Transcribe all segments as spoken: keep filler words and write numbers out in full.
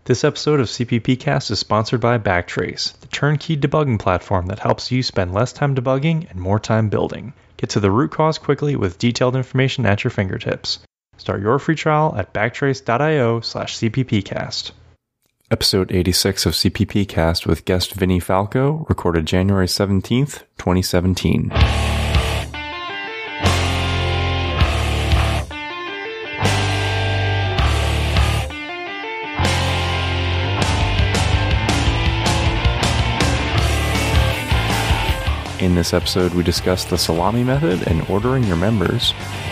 This episode of C P P Cast is sponsored by Backtrace, the turnkey debugging platform that helps you spend less time debugging and more time building. Get to the root cause quickly with detailed information at your fingertips. Start your free trial at backtrace.io slash cppcast. Episode eighty-six of C P P Cast with guest Vinny Falco, recorded January seventeenth, twenty seventeen. In this episode, we discuss the salami method and ordering your members.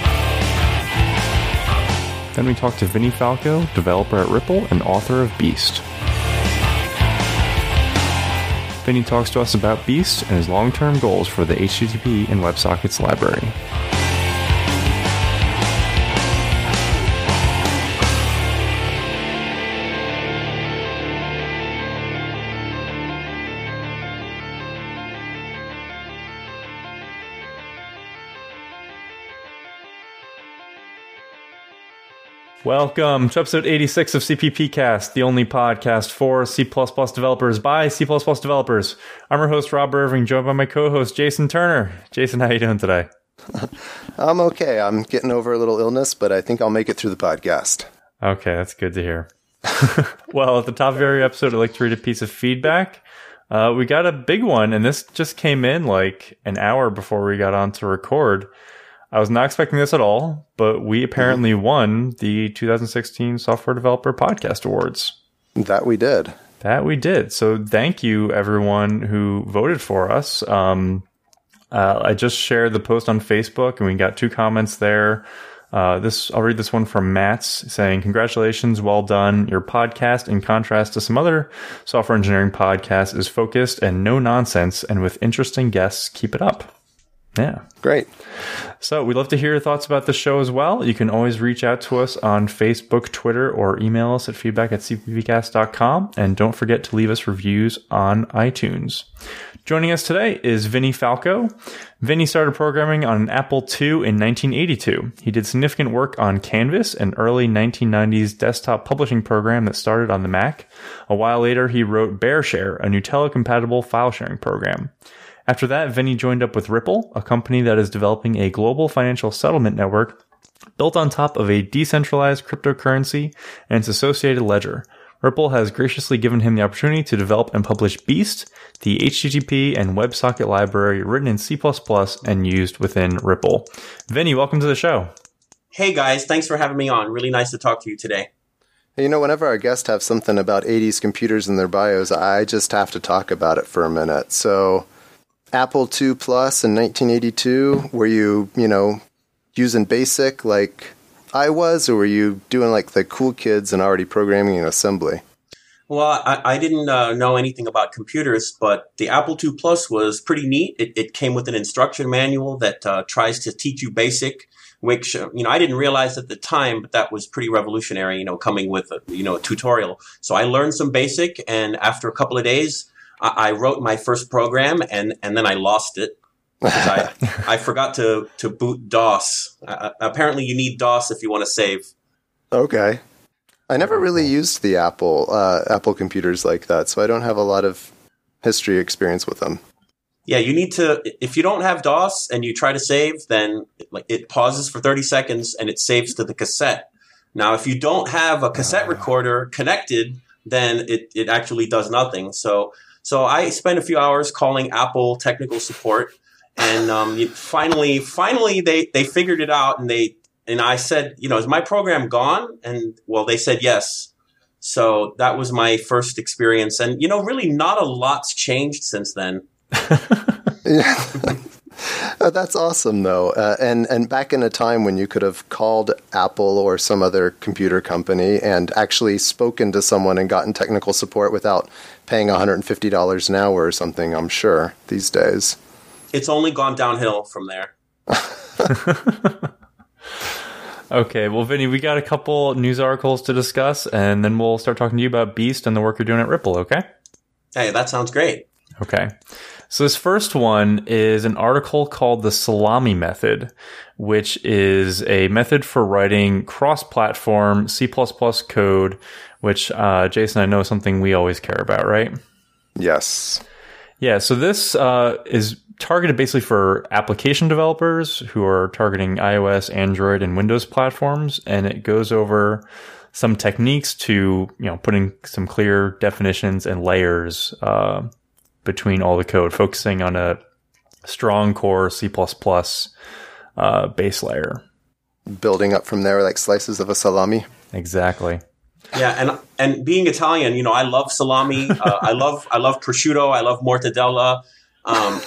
Then we talk to Vinny Falco, developer at Ripple and author of Beast. Vinny talks to us about Beast and his long-term goals for the H T T P and WebSockets library. Welcome to episode eighty-six of C P P Cast, the only podcast for C plus plus developers by C plus plus developers. I'm your host, Rob Irving, joined by my co-host, Jason Turner. Jason, how you doing today? I'm okay. I'm getting over a little illness, but I think I'll make it through the podcast. Okay, that's good to hear. Well, at the top of every episode, I'd like to read a piece of feedback. Uh, we got a big one, and this just came in like an hour before we got on to record. I was not expecting this at all, but we apparently mm-hmm. won the two thousand sixteen Software Developer Podcast Awards. That we did. That we did. So thank you, everyone who voted for us. Um, uh, I just shared the post on Facebook, and we got two comments there. Uh, this I'll read this one from Matt's saying, "Congratulations, well done. Your podcast, in contrast to some other software engineering podcasts, is focused and no nonsense, and with interesting guests. Keep it up." Yeah. Great. So we'd love to hear your thoughts about the show as well. You can always reach out to us on Facebook, Twitter, or email us at feedback at c p p cast dot com. And don't forget to leave us reviews on iTunes. Joining us today is Vinny Falco. Vinny started programming on an Apple two in nineteen eighty-two. He did significant work on Canvas, an early nineteen nineties desktop publishing program that started on the Mac. A while later, he wrote BearShare, a Gnutella-compatible file sharing program. After that, Vinny joined up with Ripple, a company that is developing a global financial settlement network built on top of a decentralized cryptocurrency and its associated ledger. Ripple has graciously given him the opportunity to develop and publish Beast, the H T T P and WebSocket library written in C plus plus and used within Ripple. Vinny, welcome to the show. Hey guys, thanks for having me on. Really nice to talk to you today. You know, whenever our guests have something about eighties computers in their bios, I just have to talk about it for a minute. So Apple two Plus in nineteen eighty-two, were you, you know, using BASIC like I was, or were you doing like the cool kids and already programming in assembly? Well, I, I didn't uh, know anything about computers, but the Apple two Plus was pretty neat. It, it came with an instruction manual that uh, tries to teach you BASIC, which, uh, you know, I didn't realize at the time, but that was pretty revolutionary, you know, coming with, a, you know, a tutorial. So I learned some BASIC, and after a couple of days, I wrote my first program, and, and then I lost it because I, I forgot to, to boot DOS. Uh, apparently, you need DOS if you want to save. Okay. I never really used the Apple uh, Apple computers like that, so I don't have a lot of history experience with them. Yeah, you need to. If you don't have DOS and you try to save, then like it pauses for thirty seconds and it saves to the cassette. Now, if you don't have a cassette recorder connected, then it, it actually does nothing. So. So I spent a few hours calling Apple technical support, and um, finally, finally they, they figured it out, and they and I said, you know, is my program gone? And well, they said yes. So that was my first experience, and you know, really not a lot's changed since then. Yeah. Oh, that's awesome, though. Uh, and and back in a time when you could have called Apple or some other computer company and actually spoken to someone and gotten technical support without paying one hundred fifty dollars an hour or something, I'm sure, these days. It's only gone downhill from there. Okay, well, Vinny, we got a couple news articles to discuss, and then we'll start talking to you about Beast and the work you're doing at Ripple, okay? Hey, that sounds great. Okay. So this first one is an article called the Salami Method, which is a method for writing cross-platform C plus plus code, which, uh, Jason, I know is something we always care about, right? Yes. Yeah, so this uh, is targeted basically for application developers who are targeting iOS, Android, and Windows platforms, and it goes over some techniques to, you know, putting some clear definitions and layers uh, between all the code, focusing on a strong core C plus plus uh, base layer. Building up from there like slices of a salami. Exactly. Yeah, and and being Italian, you know, I love salami. Uh, I love I love prosciutto. I love mortadella. Um,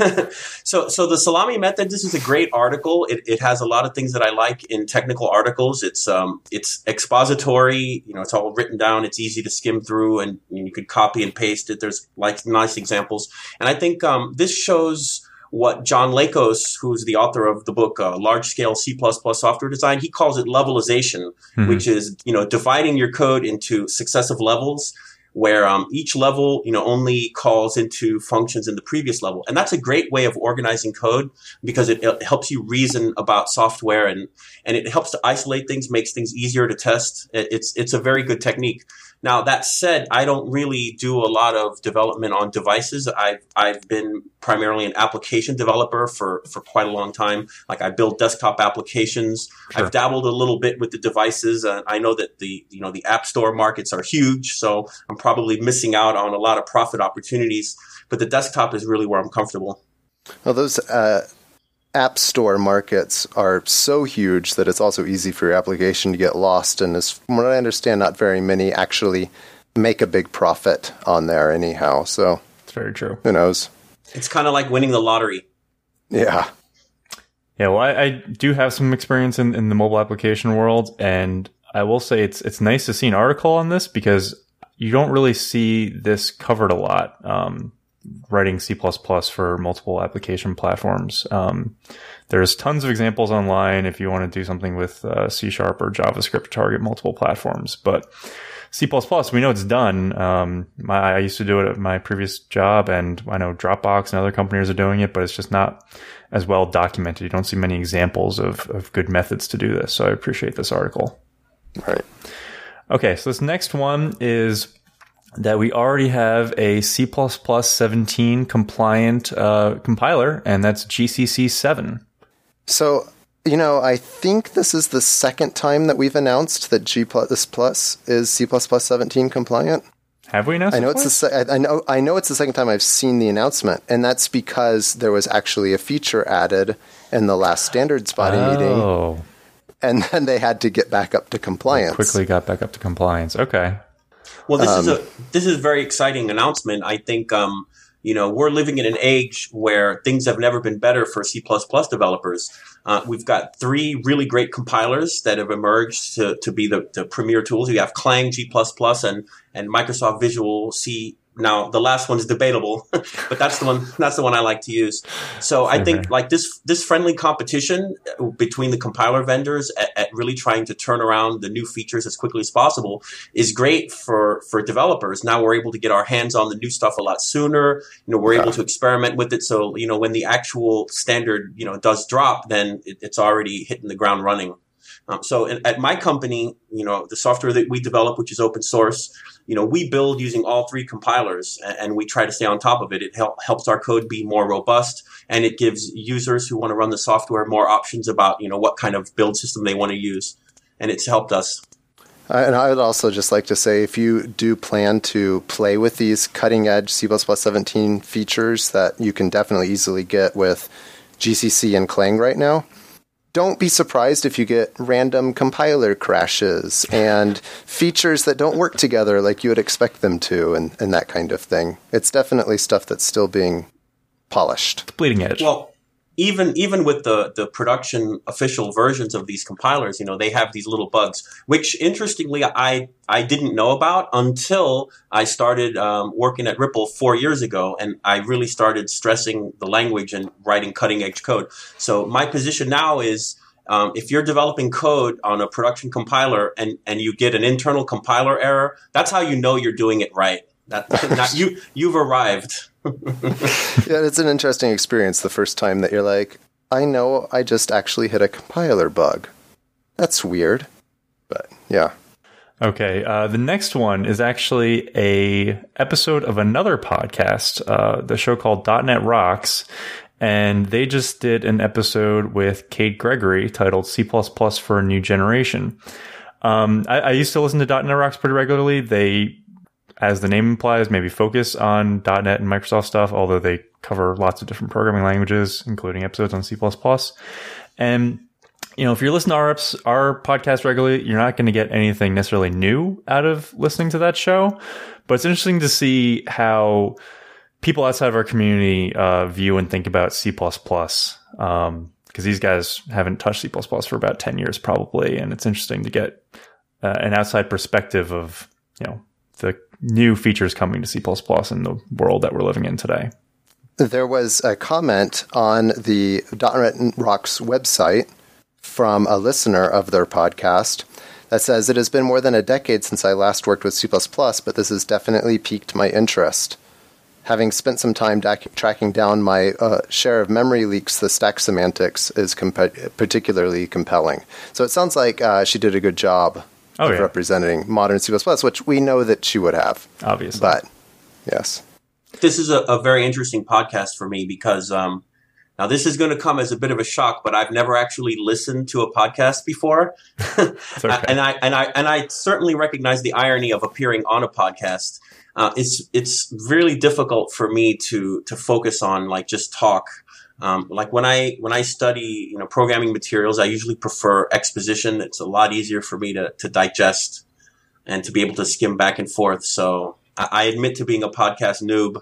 so so the salami method. This is a great article. It it has a lot of things that I like in technical articles. It's um it's expository. You know, it's all written down. It's easy to skim through, and you could copy and paste it. There's like nice examples, and I think um this shows what John Lakos, who's the author of the book uh, Large Scale C plus plus Software Design, he calls it levelization, mm-hmm. which is, you know, dividing your code into successive levels where um, each level, you know, only calls into functions in the previous level. And that's a great way of organizing code because it, it helps you reason about software and, and it helps to isolate things, makes things easier to test. It, it's, it's a very good technique. Now, that said, I don't really do a lot of development on devices. I've I've been primarily an application developer for, for quite a long time. Like I build desktop applications. Sure. I've dabbled a little bit with the devices. Uh, I know that the you know the app store markets are huge, so I'm probably missing out on a lot of profit opportunities. But the desktop is really where I'm comfortable. Well, those uh, app store markets are so huge that it's also easy for your application to get lost. And as from what I understand, not very many actually make a big profit on there anyhow. So it's very true. Who knows? It's kind of like winning the lottery. Yeah. Yeah. Well, I, I do have some experience in, in the mobile application world, and I will say it's it's nice to see an article on this because you don't really see this covered a lot. Um, writing C plus plus for multiple application platforms. Um, there's tons of examples online if you want to do something with uh, C Sharp or JavaScript to target multiple platforms. But C plus plus, we know it's done. Um, my, I used to do it at my previous job, and I know Dropbox and other companies are doing it, but it's just not as well documented. You don't see many examples of, of good methods to do this. So I appreciate this article. Right. Okay, so this next one is that we already have a C plus plus seventeen compliant uh, compiler, and that's G C C seven. So, you know, I think this is the second time that we've announced that G plus plus is C plus plus seventeen compliant. Have we announced? I know it it's the se- I know I know it's the second time I've seen the announcement, and that's because there was actually a feature added in the last standards body oh. meeting, and then they had to get back up to compliance. They quickly got back up to compliance. Okay. Well, this Um, is a this is a very exciting announcement. I think um, you know we're living in an age where things have never been better for C plus plus developers. Uh, we've got three really great compilers that have emerged to to be the, the premier tools. You have Clang, G plus plus, and and Microsoft Visual C. Now, the last one is debatable, but that's the one. That's the one I like to use. So I think like this this friendly competition between the compiler vendors at, at really trying to turn around the new features as quickly as possible is great for for developers. Now we're able to get our hands on the new stuff a lot sooner. You know, we're yeah. able to experiment with it. So you know, when the actual standard you know does drop, then it, it's already hitting the ground running. Um, so in, at my company, you know, the software that we develop, which is open source, you know, we build using all three compilers and, and we try to stay on top of it. It help, helps our code be more robust, and it gives users who want to run the software more options about, you know, what kind of build system they want to use. And it's helped us. Uh, and I would also just like to say, if you do plan to play with these cutting-edge C plus plus seventeen features that you can definitely easily get with G C C and Clang right now, don't be surprised if you get random compiler crashes and features that don't work together like you would expect them to, and, and that kind of thing. It's definitely stuff that's still being polished. It's bleeding edge. Well, even even with the, the production official versions of these compilers, you know, they have these little bugs, which interestingly I I didn't know about until I started um, working at Ripple four years ago, and I really started stressing the language and writing cutting edge code. So my position now is um, if you're developing code on a production compiler and, and you get an internal compiler error, that's how you know you're doing it right. That not, you you've arrived. Yeah, it's an interesting experience the first time that you're like, I know I just actually hit a compiler bug. That's weird. But yeah. Okay, uh, the next one is actually a episode of another podcast, uh, the show called .dot net Rocks, and they just did an episode with Kate Gregory titled C plus plus for a New Generation. Um, I, I used to listen to .dot net Rocks pretty regularly. They, as the name implies, maybe focus on .dot net and Microsoft stuff, although they cover lots of different programming languages, including episodes on C plus plus. And you know, if you're listening to our, eps, our podcast regularly, you're not going to get anything necessarily new out of listening to that show. But it's interesting to see how people outside of our community uh, view and think about C plus plus. Um, because these guys haven't touched C plus plus for about ten years probably. And it's interesting to get uh, an outside perspective of, you know, the new features coming to C plus plus in the world that we're living in today. There was a comment on the .dot net Rocks website from a listener of their podcast that says, it has been more than a decade since I last worked with C plus plus, but this has definitely piqued my interest. Having spent some time dac- tracking down my uh, share of memory leaks, the stack semantics is comp- particularly compelling. So it sounds like uh, she did a good job oh, of yeah. representing modern C plus plus, which we know that she would have. Obviously. But, yes. This is a, a very interesting podcast for me because um, now this is going to come as a bit of a shock, but I've never actually listened to a podcast before, okay. and I and I and I certainly recognize the irony of appearing on a podcast. Uh, it's it's really difficult for me to to focus on like just talk. Um, like when I when I study you know programming materials, I usually prefer exposition. It's a lot easier for me to to digest and to be able to skim back and forth. So I, I admit to being a podcast noob.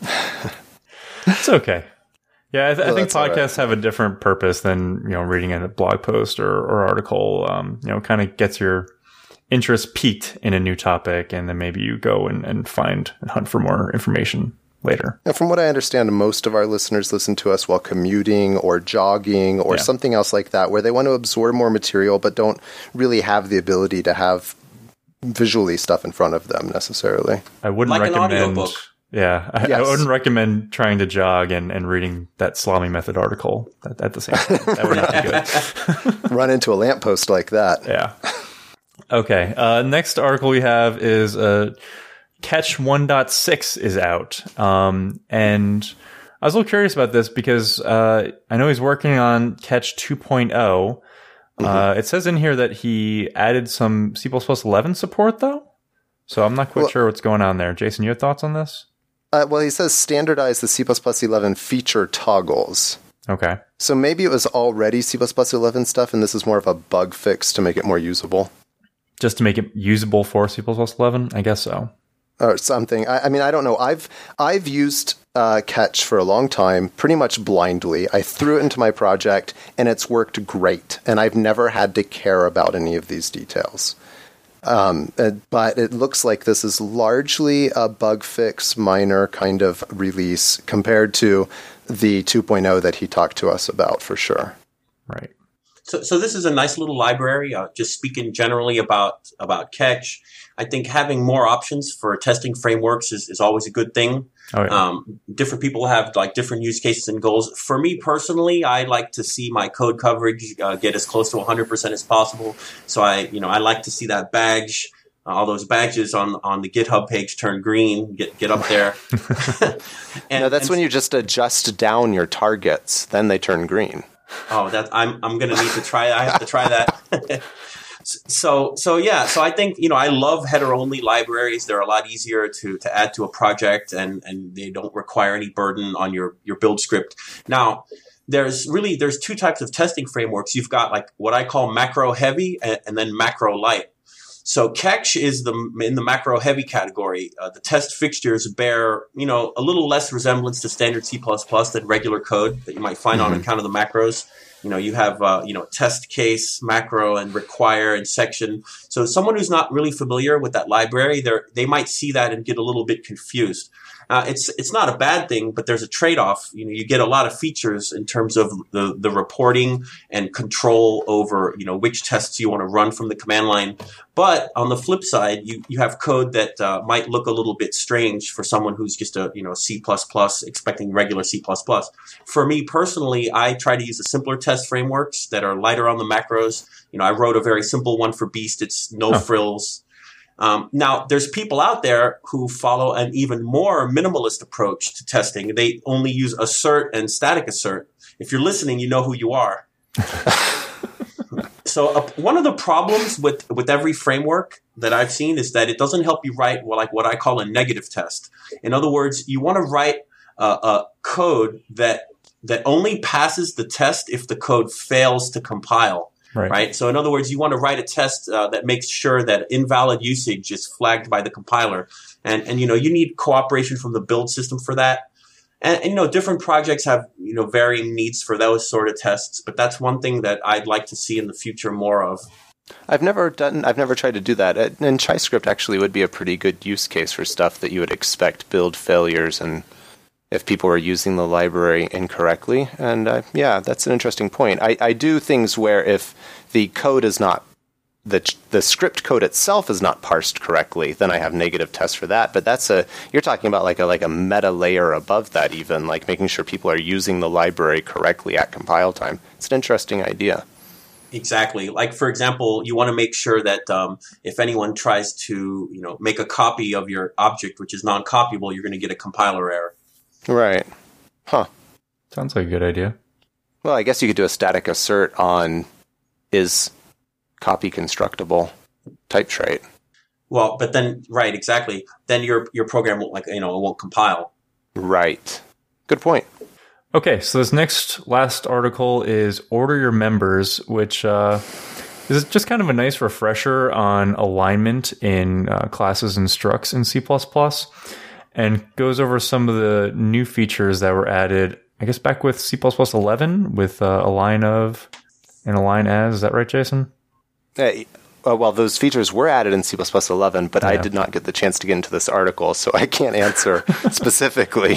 It's okay. Yeah, I, th- well, I think podcasts right. have a different purpose than, you know, reading a blog post or, or article. Um, you know, kind of gets your interest piqued in a new topic, and then maybe you go and, and find and hunt for more information later. Now, from what I understand, most of our listeners listen to us while commuting or jogging or yeah. something else like that, where they want to absorb more material but don't really have the ability to have visually stuff in front of them necessarily. I wouldn't like recommend... an audiobook. Yeah, I, yes. I wouldn't recommend trying to jog and, and reading that Salami Method article at, at the same time. That would not be good. Run into a lamppost like that. Yeah. Okay. Uh, next article we have is uh, Catch one point six is out. Um, and I was a little curious about this because uh, I know he's working on Catch two point oh. Mm-hmm. Uh, it says in here that he added some C plus plus eleven support, though. So I'm not quite well, sure what's going on there. Jason, you have thoughts on this? Uh, well, he says standardize the C plus plus eleven feature toggles. Okay. So maybe it was already C plus plus eleven stuff, and this is more of a bug fix to make it more usable. Just to make it usable for C plus plus eleven? I guess so. Or something. I, I mean, I don't know. I've I've used uh, Catch for a long time, pretty much blindly. I threw it into my project, and it's worked great. And I've never had to care about any of these details. Um, but it looks like this is largely a bug fix, minor kind of release compared to the two point oh that he talked to us about for sure. Right. So, so this is a nice little library. Uh, just speaking generally about about Catch, I think having more options for testing frameworks is, is always a good thing. Oh, yeah. Um, different people have like different use cases and goals. For me personally, I like to see my code coverage uh, get as close to one hundred percent as possible. So I, you know, I like to see that badge, uh, all those badges on on the GitHub page turn green, get get up there. and no, that's and, when you just adjust down your targets, then they turn green. Oh, that I'm I'm gonna need to try. I have to try that. So, so yeah, so I think, you know, I love header-only libraries. They're a lot easier to, to add to a project, and, and they don't require any burden on your, your build script. Now, there's really, there's two types of testing frameworks. You've got like what I call macro heavy and, and then macro light. So Catch is the in the macro heavy category. Uh, the test fixtures bear, you know, a little less resemblance to standard C plus plus than regular code that you might find mm-hmm. on account of the macros. You know, you have, uh, you know, test case, macro, and require and section. So someone who's not really familiar with that library, they they might see that and get a little bit confused. Uh, it's it's not a bad thing, but there's a trade-off. You know, you get a lot of features in terms of the, the reporting and control over, you know, which tests you want to run from the command line. But on the flip side, you, you have code that uh, might look a little bit strange for someone who's just a you know C plus plus expecting regular C plus plus. For me personally, I try to use the simpler test frameworks that are lighter on the macros. You know, I wrote a very simple one for Beast. It's no huh. frills. Um, now, there's people out there who follow an even more minimalist approach to testing. They only use assert and static assert. If you're listening, you know who you are. So uh, one of the problems with, with every framework that I've seen is that it doesn't help you write well, like what I call a negative test. In other words, you want to write uh, a code that that only passes the test if the code fails to compile. Right. right. So in other words, you want to write a test uh, that makes sure that invalid usage is flagged by the compiler. And, and, you know, you need cooperation from the build system for that. And, and, you know, different projects have, you know, varying needs for those sort of tests. But that's one thing that I'd like to see in the future more of. I've never done, I've never tried to do that. And ChaiScript actually would be a pretty good use case for stuff that you would expect build failures and if people are using the library incorrectly. And uh, yeah, that's an interesting point. I, I do things where if the code is not, the the script code itself is not parsed correctly, then I have negative tests for that. But that's a, you're talking about like a like a meta layer above that even, like making sure people are using the library correctly at compile time. It's an interesting idea. Exactly. Like, for example, you want to make sure that um, if anyone tries to, you know, make a copy of your object, which is non-copyable, you're going to get a compiler error. Right. Huh. Sounds like a good idea. Well, I guess you could do a static assert on is copy constructible type trait. Well, but then, right, exactly. Then your your program won't, like, you know, it won't compile. Right. Good point. Okay, so this next last article is Order Your Members, which uh, is just kind of a nice refresher on alignment in uh, classes and structs in C plus plus. And goes over some of the new features that were added, I guess, back with C plus plus eleven with uh, align of and align as. Is that right, Jason? Uh, uh, well, those features were added in C plus plus eleven, but yeah. I did not get the chance to get into this article, so I can't answer specifically.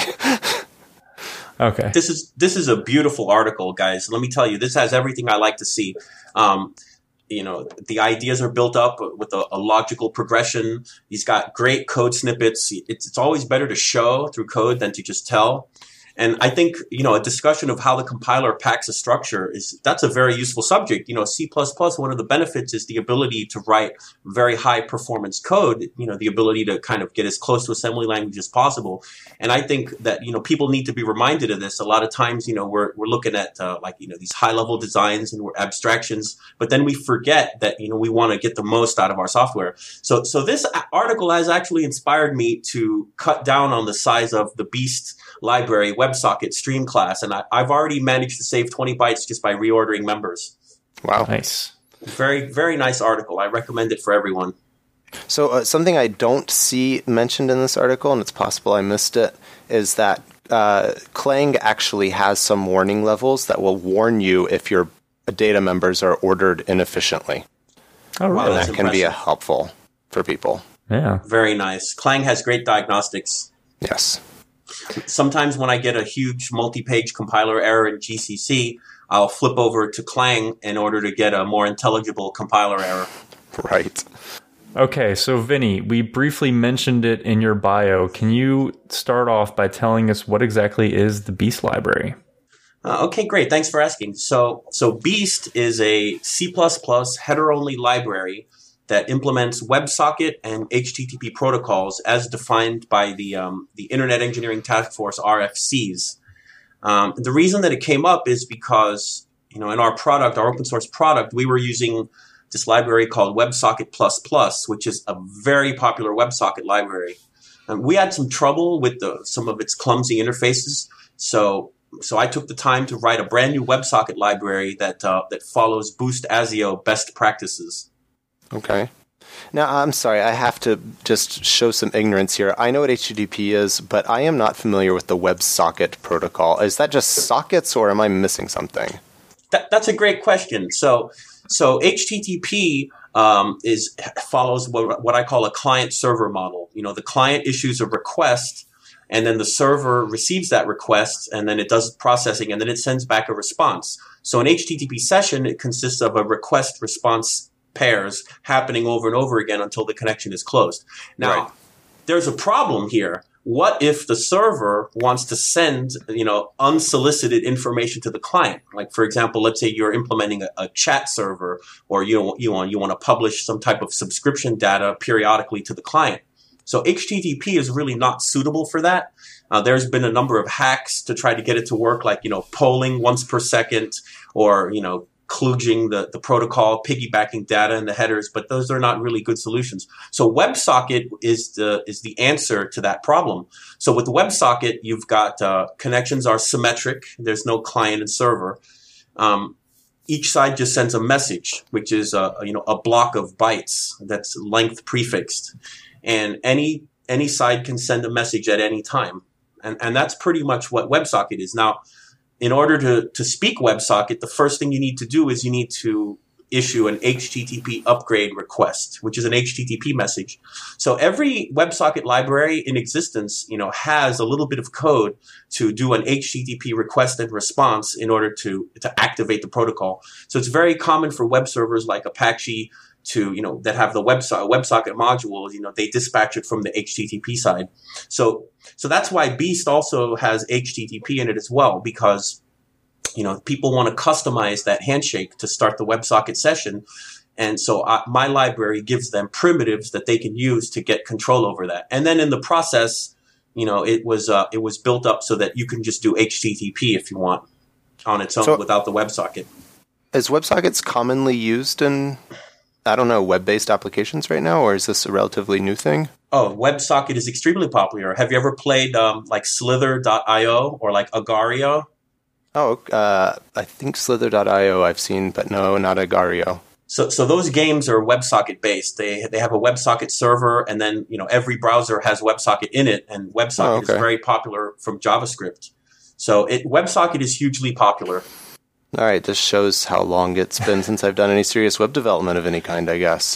Okay. This is this is a beautiful article, guys. Let me tell you, this has everything I like to see. Um, You know, the ideas are built up with a, a logical progression. He's got great code snippets. It's, it's always better to show through code than to just tell. And I think, you know, a discussion of how the compiler packs a structure is, that's a very useful subject. You know, C plus plus, one of the benefits is the ability to write very high performance code, you know, the ability to kind of get as close to assembly language as possible. And I think that, you know, people need to be reminded of this. A lot of times, you know, we're, we're looking at uh, like, you know, these high level designs and we're abstractions, but then we forget that, you know, we want to get the most out of our software. So, so this article has actually inspired me to cut down on the size of the Beast library WebSocket stream class, and I, I've already managed to save twenty bytes just by reordering members. Wow. Nice. Very, very nice article. I recommend it for everyone. So uh, something I don't see mentioned in this article, and it's possible I missed it, is that uh, Clang actually has some warning levels that will warn you if your data members are ordered inefficiently. Oh, really? And that That's can be a impressive. helpful for people. Yeah. Very nice. Clang has great diagnostics. Yes. Sometimes when I get a huge multi-page compiler error in G C C, I'll flip over to Clang in order to get a more intelligible compiler error. Right. Okay, so Vinny, we briefly mentioned it in your bio. Can you start off by telling us what exactly is the Beast library? Uh, okay, great. Thanks for asking. So, so Beast is a C plus plus header-only library that implements WebSocket and H T T P protocols as defined by the um, the Internet Engineering Task Force R F Cs. Um, the reason that it came up is because, you know, in our product, our open source product, we were using this library called WebSocket plus plus, which is a very popular WebSocket library. And we had some trouble with the, some of its clumsy interfaces, so so I took the time to write a brand new WebSocket library that uh, that follows Boost Asio best practices. Okay. Now, I'm sorry, I have to just show some ignorance here. I know what H T T P is, but I am not familiar with the WebSocket protocol. Is that just sockets, or am I missing something? That, that's a great question. So, so H T T P um, is follows what, what I call a client-server model. You know, the client issues a request, and then the server receives that request, and then it does processing, and then it sends back a response. So an H T T P session, it consists of a request-response pairs happening over and over again until the connection is closed. Now, right. There's a problem here. What if the server wants to send, you know, unsolicited information to the client? Like, for example, let's say you're implementing a, a chat server, or you you want you want to publish some type of subscription data periodically to the client. So H T T P is really not suitable for that. Uh, there's been a number of hacks to try to get it to work, like, you know, polling once per second, or, you know, kludging the, the protocol, piggybacking data in the headers, but those are not really good solutions. So WebSocket is the is the answer to that problem. So with WebSocket, you've got uh, connections are symmetric. There's no client and server. Um, each side just sends a message, which is a, you know a block of bytes that's length prefixed, and any any side can send a message at any time, and and that's pretty much what WebSocket is now. In order to, to speak WebSocket, the first thing you need to do is you need to issue an H T T P upgrade request, which is an H T T P message. So every WebSocket library in existence, you know, has a little bit of code to do an H T T P request and response in order to, to activate the protocol. So it's very common for web servers like Apache to, you know, that have the WebSocket, WebSocket module, you know, they dispatch it from the H T T P side. So, so that's why Beast also has H T T P in it as well, because, you know, people want to customize that handshake to start the WebSocket session. And so uh, my library gives them primitives that they can use to get control over that. And then in the process, you know, it was, uh, it was built up so that you can just do H T T P if you want on its own so without the WebSocket. Is WebSockets commonly used in, I don't know, web-based applications right now, or is this a relatively new thing? Oh, WebSocket is extremely popular. Have you ever played um, like Slither dot io or like Agar.io? Oh, uh, I think Slither dot io I've seen, but no, not Agar.io. So, so those games are WebSocket based. They they have a WebSocket server, and then you know every browser has WebSocket in it, and WebSocket oh, okay. is very popular from JavaScript. So, it, WebSocket is hugely popular. All right, this shows how long it's been since I've done any serious web development of any kind, I guess.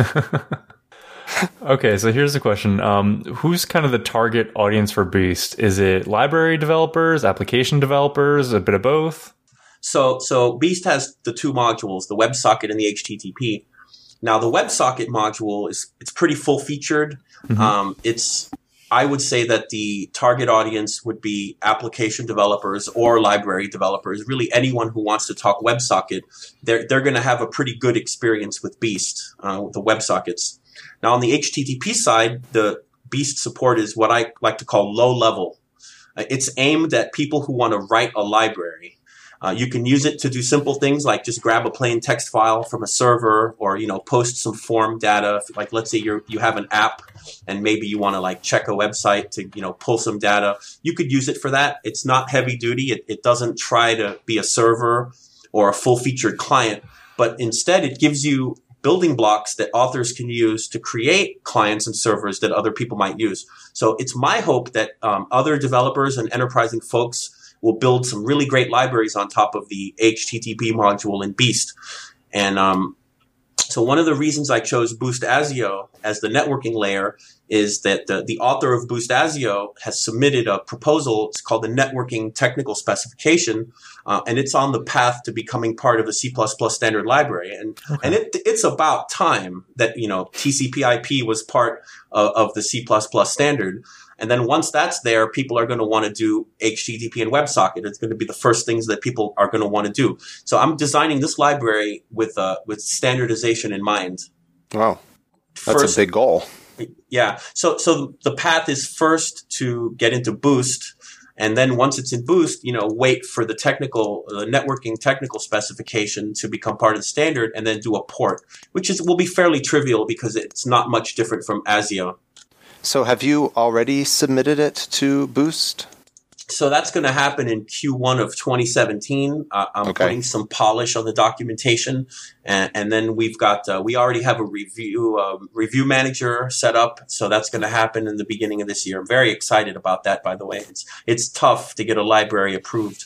Okay, so here's the question. Um, who's kind of the target audience for Beast? Is it library developers, application developers, a bit of both? So so Beast has the two modules, the WebSocket and the H T T P. Now, the WebSocket module, is it's pretty full-featured. Mm-hmm. Um, it's I would say that the target audience would be application developers or library developers, really anyone who wants to talk WebSocket. They're, they're going to have a pretty good experience with Beast, uh, with the WebSockets. Now, on the H T T P side, the Beast support is what I like to call low level. Uh, it's aimed at people who want to write a library. Uh, you can use it to do simple things like just grab a plain text file from a server, or, you know, post some form data. Like, let's say you you have an app and maybe you want to like check a website to, you know, pull some data. You could use it for that. It's not heavy duty. It, it doesn't try to be a server or a full featured client, but instead it gives you building blocks that authors can use to create clients and servers that other people might use. So it's my hope that um, other developers and enterprising folks will build some really great libraries on top of the H T T P module in Beast. And um, so one of the reasons I chose BoostASIO as the networking layer is that the, the author of BoostASIO has submitted a proposal. It's called the Networking Technical Specification, uh, and it's on the path to becoming part of the C plus plus standard library. And okay. and it, it's about time that, you know, T C P I P was part of, of the C plus plus standard. And then once that's there, people are going to want to do H T T P and WebSocket. It's going to be the first things that people are going to want to do. So I'm designing this library with uh, with standardization in mind. Wow, that's first, a big goal. Yeah. So so the path is first to get into Boost, and then once it's in Boost, you know, wait for the technical, the networking technical specification to become part of the standard, and then do a port, which is will be fairly trivial because it's not much different from ASIO. So have you already submitted it to Boost? So that's going to happen in Q one of twenty seventeen. Uh, I'm okay. putting some polish on the documentation, and, and then we've got uh, we already have a review uh, review manager set up. So that's going to happen in the beginning of this year. I'm very excited about that. By the way, it's it's tough to get a library approved.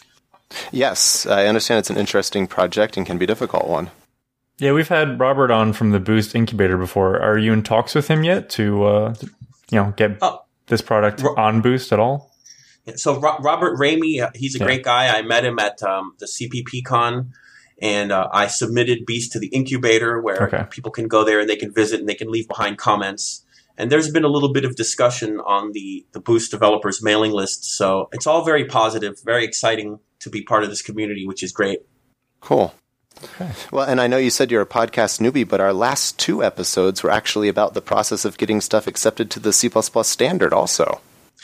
Yes, I understand it's an interesting project and can be a difficult one. Yeah, we've had Robert on from the Boost incubator before. Are you in talks with him yet to uh, you know get oh, this product ro- on Boost at all? So Ro- Robert Ramey, uh, he's a yeah. great guy. I met him at um, the C P P Con, And uh, I submitted Beast to the incubator where Okay. people can go there and they can visit and they can leave behind comments. And there's been a little bit of discussion on the, the Boost developers mailing list. So it's all very positive, very exciting to be part of this community, which is great. Cool. Okay. Well, and I know you said you're a podcast newbie, but our last two episodes were actually about the process of getting stuff accepted to the C plus plus standard also.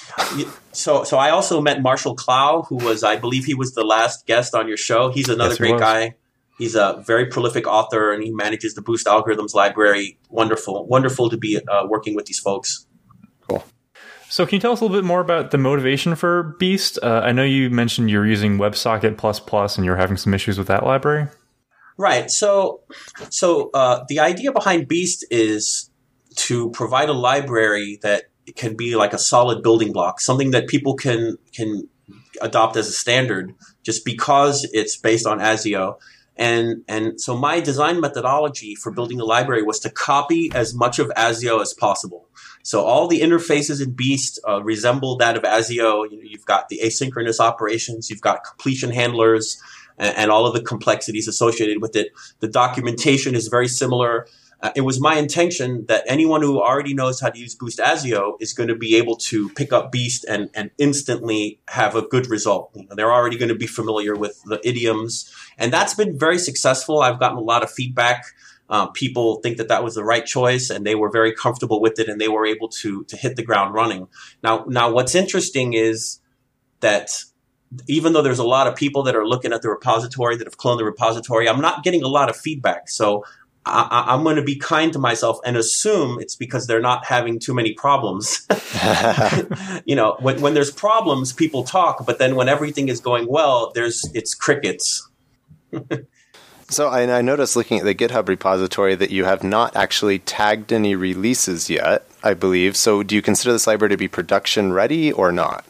So so I also met Marshall Clow, who was, I believe he was the last guest on your show. He's another Yes, he great was. guy. He's a very prolific author, and he manages the Boost Algorithms library. Wonderful. Wonderful to be uh, working with these folks. Cool. So can you tell us a little bit more about the motivation for Beast? Uh, I know you mentioned you're using WebSocket plus plus and you're having some issues with that library. Right. So so uh, the idea behind Beast is to provide a library that can be like a solid building block, something that people can can adopt as a standard just because it's based on ASIO. And and so my design methodology for building a library was to copy as much of ASIO as possible. So all the interfaces in Beast uh, resemble that of ASIO. You know, you've got the asynchronous operations, you've got completion handlers, and, and all of the complexities associated with it. The documentation is very similar. Uh, it was my intention that anyone who already knows how to use Boost ASIO is going to be able to pick up Beast and, and instantly have a good result. You know, they're already going to be familiar with the idioms. And that's been very successful. I've gotten a lot of feedback. Uh, people think that that was the right choice, and they were very comfortable with it, and they were able to to hit the ground running. Now, now what's interesting is that even though there's a lot of people that are looking at the repository, that have cloned the repository, I'm not getting a lot of feedback. So I, I'm going to be kind to myself and assume it's because they're not having too many problems. You know, when, when there's problems, people talk, but then when everything is going well, there's it's crickets. So I, I noticed looking at the GitHub repository that you have not actually tagged any releases yet, I believe. So do you consider this library to be production ready or not?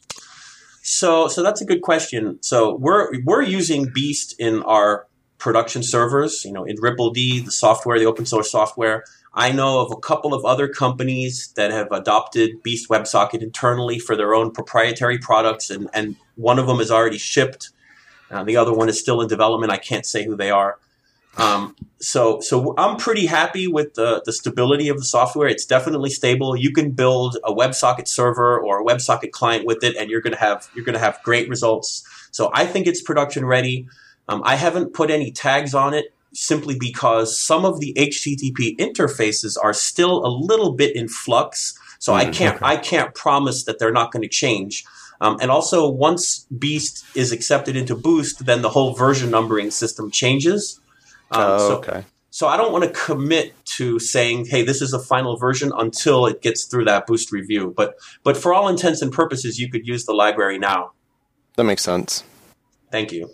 So, so that's a good question. So we're we're using Beast in our production servers, you know, in Ripple D, the software, the open source software. I know of a couple of other companies that have adopted Beast WebSocket internally for their own proprietary products, and, and one of them is already shipped. Uh, the other one is still in development. I can't say who they are. Um, so, so I'm pretty happy with the, the stability of the software. It's definitely stable. You can build a WebSocket server or a WebSocket client with it, and you're going to have you're going to have great results. So I think it's production ready. Um, I haven't put any tags on it simply because some of the H T T P interfaces are still a little bit in flux. So mm, I can't okay. I can't promise that they're not going to change. Um, and also, once Beast is accepted into Boost, then the whole version numbering system changes. Um, oh, so, okay. So I don't want to commit to saying, "Hey, this is a final version" until it gets through that Boost review. But but for all intents and purposes, you could use the library now. That makes sense. Thank you.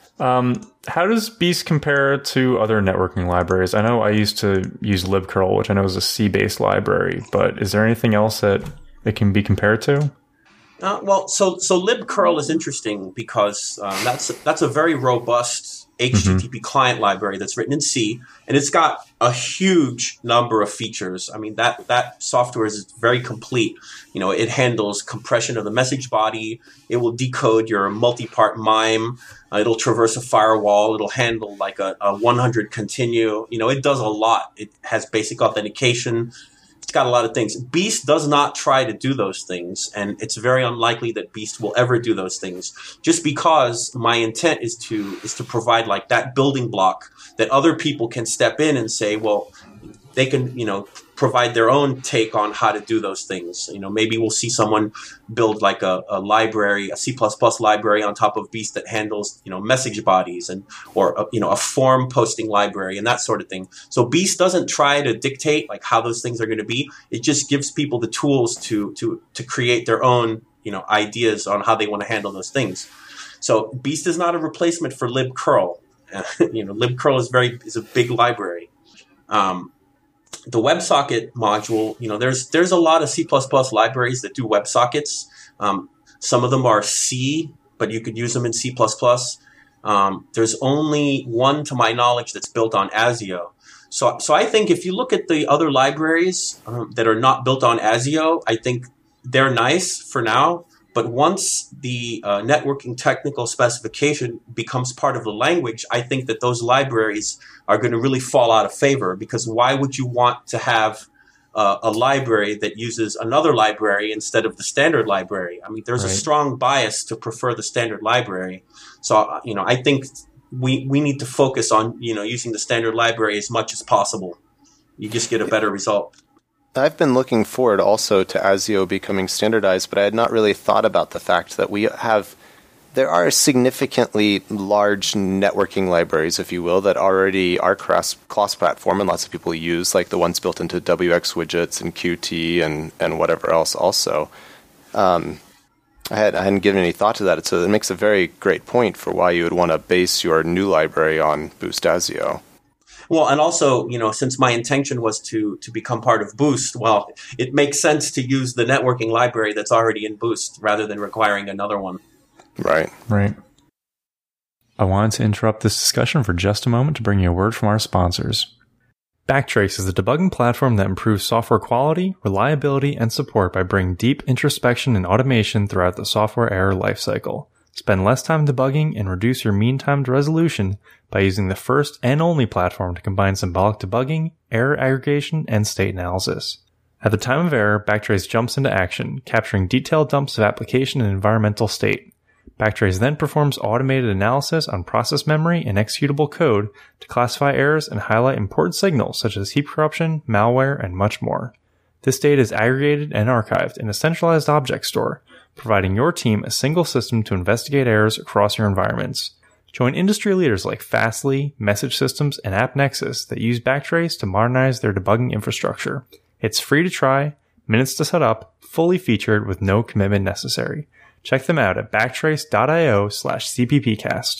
Um, how does Beast compare to other networking libraries? I know I used to use libcurl, which I know is a C-based library, but is there anything else that it can be compared to? Uh, well, so so libcurl is interesting because um, that's that's a very robust H T T P mm-hmm. client library that's written in C, and it's got a huge number of features. I mean, that that software is very complete. You know, it handles compression of the message body. It will decode your multi-part MIME. Uh, it'll traverse a firewall. It'll handle like a, a one hundred continue. You know, it does a lot. It has basic authentication. It's got a lot of things. Beast does not try to do those things, and it's very unlikely that Beast will ever do those things, just because my intent is to is to provide like that building block that other people can step in and say, well, they can, you know, provide their own take on how to do those things. You know, maybe we'll see someone build like a, a library, a C plus plus library on top of Beast that handles, you know, message bodies and, or, a, you know, a form posting library and that sort of thing. So Beast doesn't try to dictate like how those things are going to be. It just gives people the tools to, to, to create their own, you know, ideas on how they want to handle those things. So Beast is not a replacement for libcurl. You know, libcurl is very, is a big library. Um, The WebSocket module, you know, there's there's a lot of C plus plus libraries that do WebSockets. Um, some of them are C, but you could use them in C plus plus. Um, there's only one, to my knowledge, that's built on ASIO. So, so I think if you look at the other libraries um, that are not built on ASIO, I think they're nice for now, But once the uh, networking technical specification becomes part of the language, I think that those libraries are going to really fall out of favor, because why would you want to have uh, a library that uses another library instead of the standard library? I mean, there's right. a strong bias to prefer the standard library. So, you know, I think we we need to focus on, you know, using the standard library as much as possible. You just get a better result. I've been looking forward also to ASIO becoming standardized, but I had not really thought about the fact that we have, there are significantly large networking libraries, if you will, that already are cross-platform and lots of people use, like the ones built into W X widgets and Qt and, and whatever else also. Um, I, had, I hadn't given any thought to that, so it makes a very great point for why you would want to base your new library on Boost ASIO. Well, and also, you know, since my intention was to to become part of Boost, well, it makes sense to use the networking library that's already in Boost rather than requiring another one. Right. Right. I wanted to interrupt this discussion for just a moment to bring you a word from our sponsors. Backtrace is a debugging platform that improves software quality, reliability, and support by bringing deep introspection and automation throughout the software error lifecycle. Spend less time debugging and reduce your mean time to resolution by using the first and only platform to combine symbolic debugging, error aggregation, and state analysis. At the time of error, Backtrace jumps into action, capturing detailed dumps of application and environmental state. Backtrace then performs automated analysis on process memory and executable code to classify errors and highlight important signals such as heap corruption, malware, and much more. This data is aggregated and archived in a centralized object store, providing your team a single system to investigate errors across your environments. Join industry leaders like Fastly, Message Systems, and AppNexus that use Backtrace to modernize their debugging infrastructure. It's free to try, minutes to set up, fully featured with no commitment necessary. Check them out at backtrace.io slash cppcast.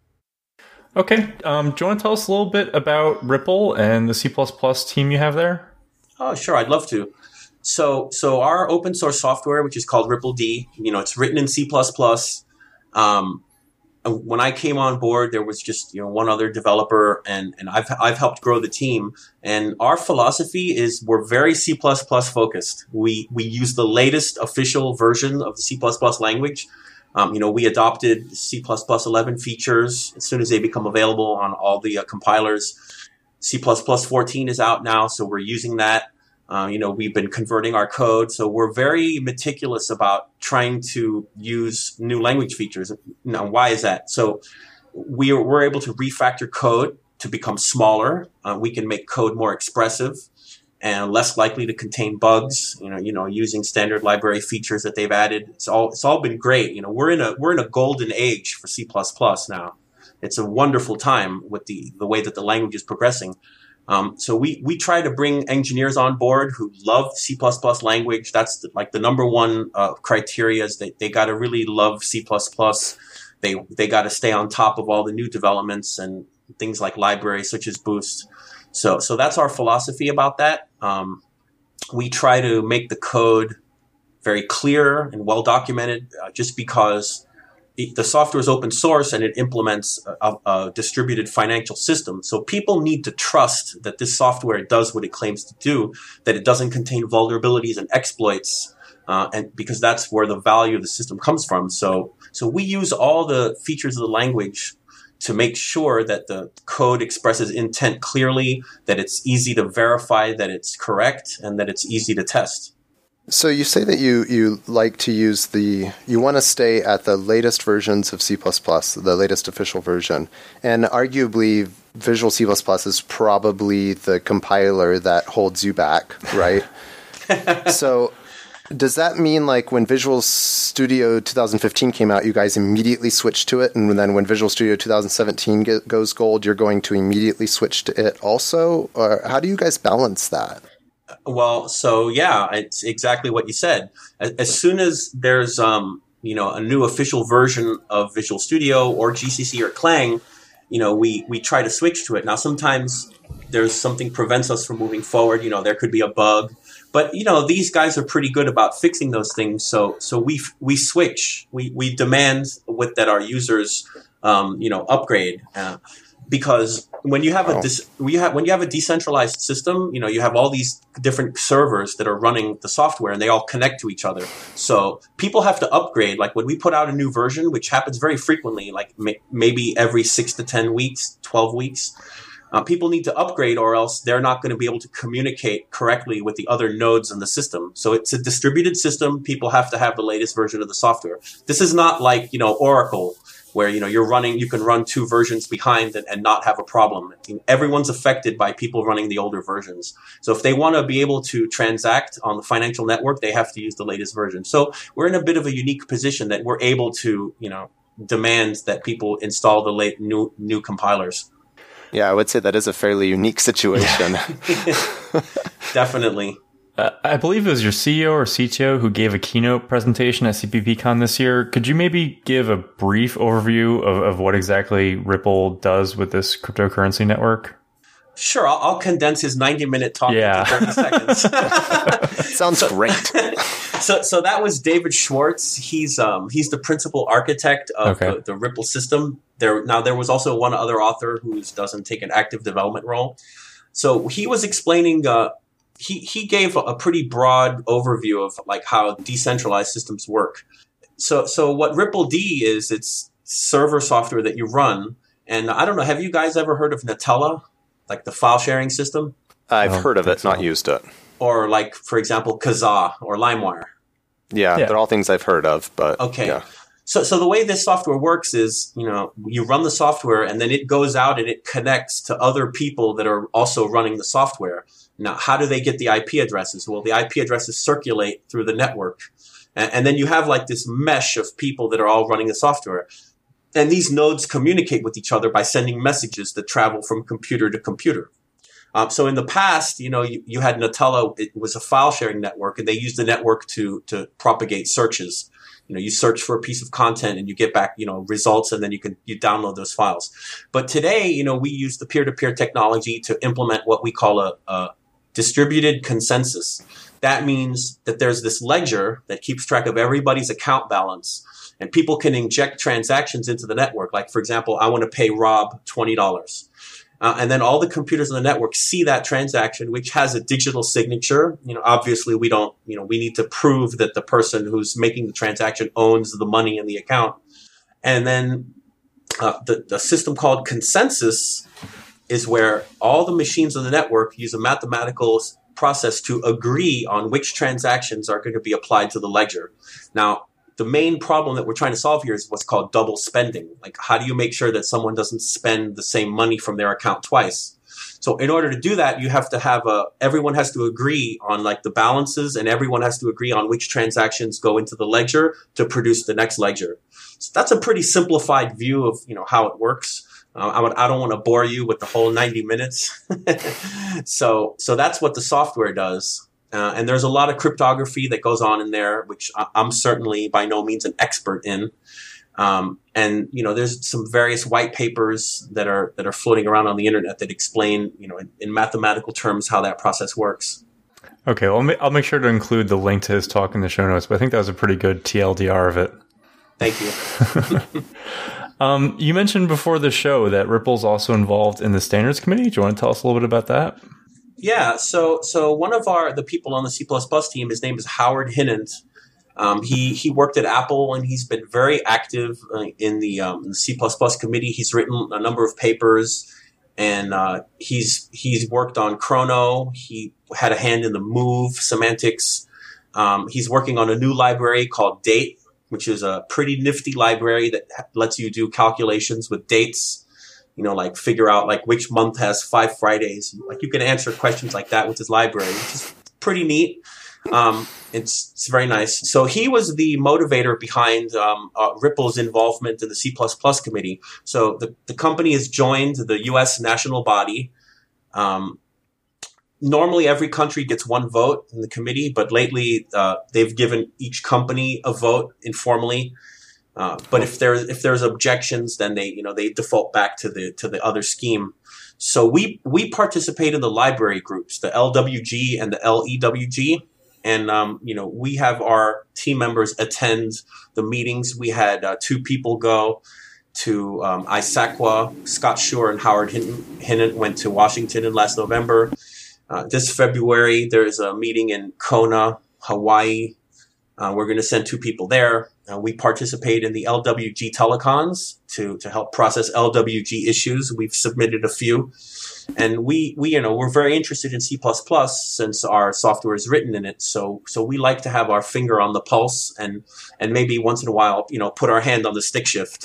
Okay, um, do you want to tell us a little bit about Ripple and the C plus plus team you have there? Oh, sure, I'd love to. So, so our open source software, which is called Ripple D, you know, it's written in C plus plus. Um, when I came on board, there was just, you know, one other developer, and, and I've I've helped grow the team. And our philosophy is we're very C plus plus focused. We we use the latest official version of the C plus plus language. Um, you know, we adopted C plus plus eleven features as soon as they become available on all the uh, compilers. C plus plus fourteen is out now, so we're using that. Uh, you know, we've been converting our code, so we're very meticulous about trying to use new language features. Now, why is that? So we are, we're able to refactor code to become smaller. Uh, we can make code more expressive and less likely to contain bugs. You know, you know, using standard library features that they've added. It's all it's all been great. You know, we're in a we're in a golden age for C plus plus now. It's a wonderful time with the the way that the language is progressing. Um, so we, we try to bring engineers on board who love C plus plus language. That's the, like the number one uh, criteria is that they got to really love C plus plus. They they got to stay on top of all the new developments and things like libraries such as Boost. So so that's our philosophy about that. Um, we try to make the code very clear and well documented, uh, just because the software is open source and it implements a, a distributed financial system. So people need to trust that this software does what it claims to do, that it doesn't contain vulnerabilities and exploits, uh, and because that's where the value of the system comes from. So, so we use all the features of the language to make sure that the code expresses intent clearly, that it's easy to verify that it's correct, and that it's easy to test. So you say that you, you like to use the, you want to stay at the latest versions of C plus plus, the latest official version. And arguably, Visual C plus plus is probably the compiler that holds you back, right? So does that mean like when Visual Studio twenty fifteen came out, you guys immediately switched to it? And then when Visual Studio twenty seventeen get, goes gold, you're going to immediately switch to it also? Or how do you guys balance that? Well, so yeah, it's exactly what you said. As, as soon as there's, um, you know, a new official version of Visual Studio or G C C or Clang, you know, we, we try to switch to it. Now, sometimes there's something prevents us from moving forward. You know, there could be a bug, but you know, these guys are pretty good about fixing those things. So, so we we switch. We we demand with that our users, um, you know, upgrade. Uh, because when you have Wow. a dis- when you have when you have a decentralized system, you know, you have all these different servers that are running the software, and they all connect to each other. So people have to upgrade. Like when we put out a new version, which happens very frequently, like may- maybe every six to ten weeks, twelve weeks. Uh, people need to upgrade, or else they're not going to be able to communicate correctly with the other nodes in the system. So it's a distributed system. People have to have the latest version of the software. This is not like, you know, Oracle, where, you know, you're running, you can run two versions behind and, and not have a problem. I mean, everyone's affected by people running the older versions. So if they want to be able to transact on the financial network, they have to use the latest version. So we're in a bit of a unique position that we're able to, you know, demand that people install the late new new compilers. Yeah, I would say that is a fairly unique situation. Definitely. Uh, I believe it was your C E O or C T O who gave a keynote presentation at C P P Con this year. Could you maybe give a brief overview of, of what exactly Ripple does with this cryptocurrency network? Sure, I'll, I'll condense his ninety-minute talk Yeah. into thirty seconds. Sounds great. So, so that was David Schwartz. He's um, he's the principal architect of Okay. the, the Ripple system. There now there was also one other author who doesn't take an active development role. So he was explaining. Uh, he he gave a, a pretty broad overview of like how decentralized systems work. So so what Ripple D is, it's server software that you run. And I don't know, have you guys ever heard of Gnutella, like the file sharing system? I've don't heard of think it, not so. used it. Or like, for example, Kazaa or LimeWire. Yeah, Yeah. they're all things I've heard of, but Okay. yeah. So, so the way this software works is, you know, you run the software and then it goes out and it connects to other people that are also running the software. Now, how do they get the I P addresses? Well, the I P addresses circulate through the network. And, and then you have like this mesh of people that are all running the software. And these nodes communicate with each other by sending messages that travel from computer to computer. Um, so in the past, you know, you, you had Gnutella. It was a file sharing network, and they used the network to to propagate searches. You know, you search for a piece of content and you get back, you know, results, and then you can you download those files. But today, you know, we use the peer-to-peer technology to implement what we call a, a distributed consensus. That means that there's this ledger that keeps track of everybody's account balance, and people can inject transactions into the network. Like, for example, I want to pay Rob twenty dollars. Uh, and then all the computers on the network see that transaction, which has a digital signature. You know, obviously we don't, you know, we need to prove that the person who's making the transaction owns the money in the account. And then uh, the, the system called consensus is where all the machines on the network use a mathematical process to agree on which transactions are going to be applied to the ledger. Now, the main problem that we're trying to solve here is what's called double spending. Like, how do you make sure that someone doesn't spend the same money from their account twice? So in order to do that, you have to have a, everyone has to agree on like the balances, and everyone has to agree on which transactions go into the ledger to produce the next ledger. So that's a pretty simplified view of, you know, how it works. Uh, I, would, I don't want to bore you with the whole ninety minutes. so, so that's what the software does. Uh, and there's a lot of cryptography that goes on in there, which I- I'm certainly by no means an expert in. Um, and, you know, there's some various white papers that are that are floating around on the internet that explain, you know, in, in mathematical terms how that process works. Okay, well, I'll ma- I'll make sure to include the link to his talk in the show notes, but I think that was a pretty good T L D R of it. Thank you. Um, you mentioned before the show that Ripple's also involved in the Standards Committee. Do you want to tell us a little bit about that? Yeah, so so one of our the people on the C plus plus team, his name is Howard Hinnant. Um, he he worked at Apple, and he's been very active uh, in the, um, in the C plus plus committee. He's written a number of papers, and uh, he's he's worked on Chrono. He had a hand in the Move semantics. Um, he's working on a new library called Date, which is a pretty nifty library that lets you do calculations with dates. You know, like figure out like which month has five Fridays. Like you can answer questions like that with his library, which is pretty neat. Um, it's, it's very nice. So he was the motivator behind um, uh, Ripple's involvement in the C plus plus committee. So the, the company has joined the U S national body. Um, normally every country gets one vote in the committee, but lately uh, they've given each company a vote informally. Uh, but if there if there's objections, then they you know they default back to the to the other scheme. So we we participate in the library groups, the L W G and the L E W G, and um, you know we have our team members attend the meetings. We had uh, two people go to um, Issaquah. Scott Shore and Howard Hinnant went to Washington in last November. Uh, this February, there's a meeting in Kona, Hawaii. Uh, we're going to send two people there. Uh, we participate in the L W G telecons to, to help process L W G issues. We've submitted a few. And we, we, you know, we're very interested in C plus plus since our software is written in it. So, so we like to have our finger on the pulse and, and maybe once in a while, you know, put our hand on the stick shift.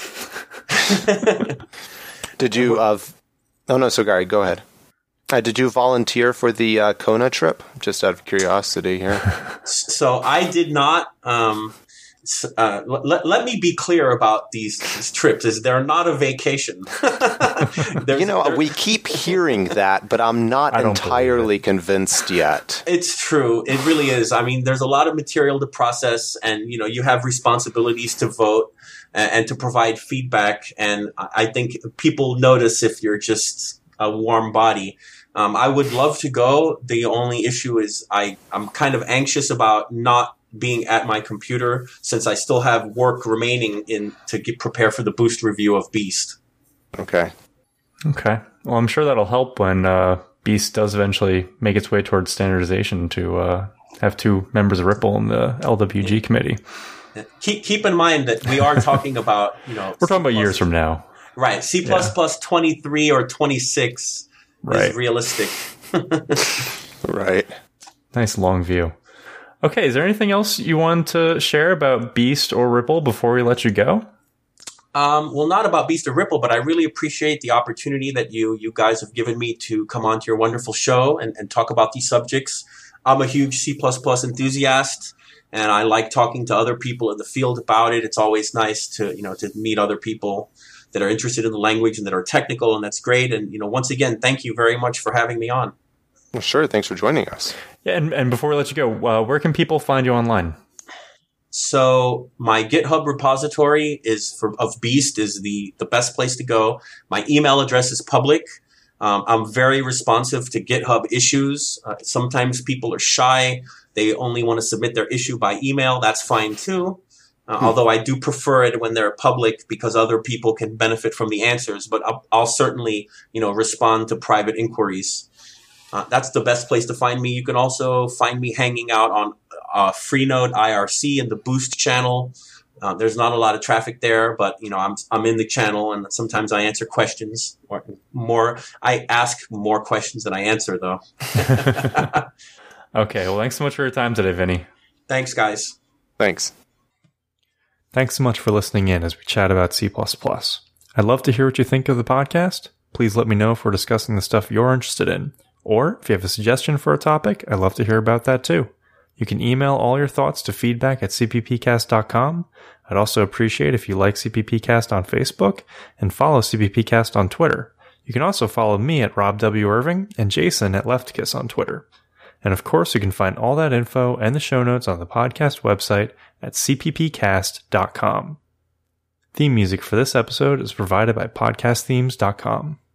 Did you, uh, oh no, so Gary, go ahead. Uh, did you volunteer for the uh, Kona trip? Just out of curiosity here. So I did not. Um, uh, let, let me be clear about these, these trips. Is they're not a vacation. You know, we keep hearing that, but I'm not entirely convinced yet. It's true. It really is. I mean, there's a lot of material to process, and you know, you have responsibilities to vote and, and to provide feedback. And I think people notice if you're just a warm body. Um, I would love to go. The only issue is I, I'm kind of anxious about not being at my computer since I still have work remaining in to get prepare for the boost review of Beast. Okay. Okay. Well, I'm sure that'll help when uh, Beast does eventually make its way towards standardization to uh, have two members of Ripple in the L W G committee. Keep keep in mind that we are talking about, you know, we're talking about years from now. Right. C plus plus twenty-three or twenty-six right. is realistic. Right. Nice long view. Okay, is there anything else you want to share about Beast or Ripple before we let you go? Um, well, not about Beast or Ripple, but I really appreciate the opportunity that you you guys have given me to come onto your wonderful show and, and talk about these subjects. I'm a huge C plus plus enthusiast, and I like talking to other people in the field about it. It's always nice to, you know, to meet other people that are interested in the language and that are technical, and that's great. And, you know, once again, thank you very much for having me on. Well, sure. Thanks for joining us. Yeah, and, and before we let you go, uh, where can people find you online? So my GitHub repository is for of Beast is the, the best place to go. My email address is public. Um, I'm very responsive to GitHub issues. Uh, sometimes people are shy. They only want to submit their issue by email. That's fine too. Uh, hmm. Although I do prefer it when they're public because other people can benefit from the answers. But I'll, I'll certainly, you know, respond to private inquiries. Uh, that's the best place to find me. You can also find me hanging out on uh, Freenode I R C and the Boost channel. Uh, there's not a lot of traffic there, but you know I'm I'm in the channel, and sometimes I answer questions. Or more, I ask more questions than I answer, though. Okay, well, thanks so much for your time today, Vinny. Thanks, guys. Thanks. Thanks so much for listening in as we chat about C plus plus. I'd love to hear what you think of the podcast. Please let me know if we're discussing the stuff you're interested in. Or if you have a suggestion for a topic, I'd love to hear about that too. You can email all your thoughts to feedback at c p p cast dot com. I'd also appreciate if you like C P P Cast on Facebook and follow C P P Cast on Twitter. You can also follow me at Rob W. Irving and Jason at LeftKiss on Twitter. And of course, you can find all that info and the show notes on the podcast website at c p p cast dot com. Theme music for this episode is provided by podcast themes dot com.